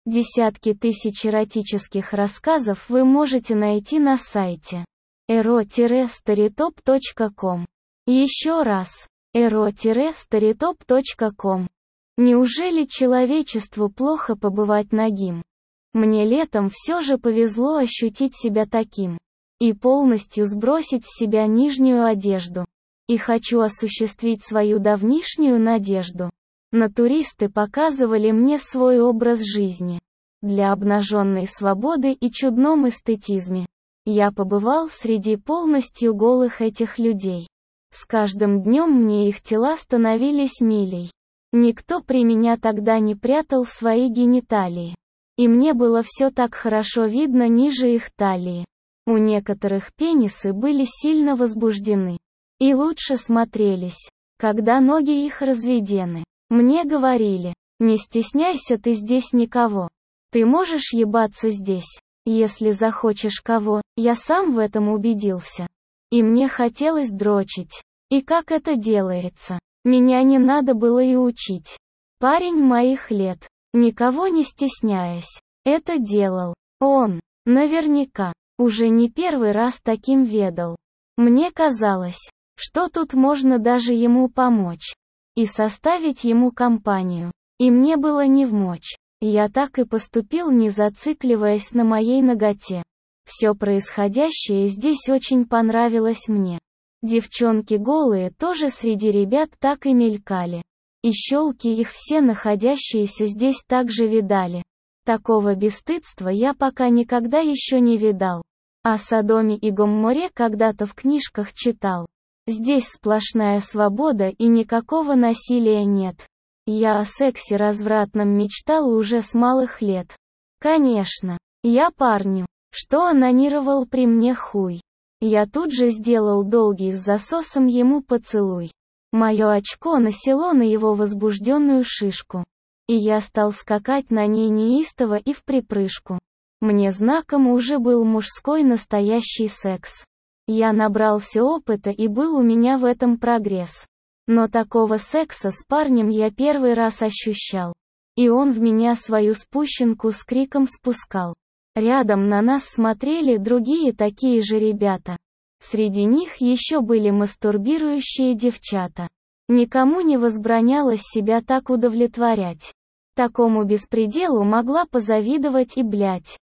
Десятки тысяч эротических рассказов вы можете найти на сайте ero-storytop.com. Еще раз, ero-storytop.com. Неужели человечеству плохо побывать нагим? Мне летом все же повезло ощутить себя таким. И полностью сбросить с себя нижнюю одежду. И хочу осуществить свою давнишнюю надежду. Натуристы показывали мне свой образ жизни. Для обнаженной свободы и чудном эстетизме. Я побывал среди полностью голых этих людей. С каждым днем мне их тела становились милей. Никто при меня тогда не прятал свои гениталии. И мне было все так хорошо видно ниже их талии. У некоторых пенисы были сильно возбуждены. И лучше смотрелись, когда ноги их разведены. Мне говорили, не стесняйся, ты здесь никого. Ты можешь ебаться здесь, если захочешь кого, я сам в этом убедился. И мне хотелось дрочить. И как это делается? Меня не надо было и учить. Парень моих лет, никого не стесняясь, это делал. Он, наверняка, уже не первый раз таким ведал. Мне казалось, что тут можно даже ему помочь. И составить ему компанию. И мне было невмочь. Я так и поступил, не зацикливаясь на моей наготе. Все происходящее здесь очень понравилось мне. Девчонки голые тоже среди ребят так и мелькали. И щелки их все находящиеся здесь также видали. Такого бесстыдства я пока никогда еще не видал. О Содоме и Гоморе когда-то в книжках читал. Здесь сплошная свобода и никакого насилия нет. Я о сексе развратном мечтал уже с малых лет. Конечно, я парню, что онанировал при мне хуй. Я тут же сделал долгий с засосом ему поцелуй. Мое очко насело на его возбужденную шишку. И я стал скакать на ней неистово и вприпрыжку. Мне знаком уже был мужской настоящий секс. Я набрался опыта и был у меня в этом прогресс. Но такого секса с парнем я первый раз ощущал. И он в меня свою спущенку с криком спускал. Рядом на нас смотрели другие такие же ребята. Среди них еще были мастурбирующие девчата. Никому не возбранялось себя так удовлетворять. Такому беспределу могла позавидовать и блядь.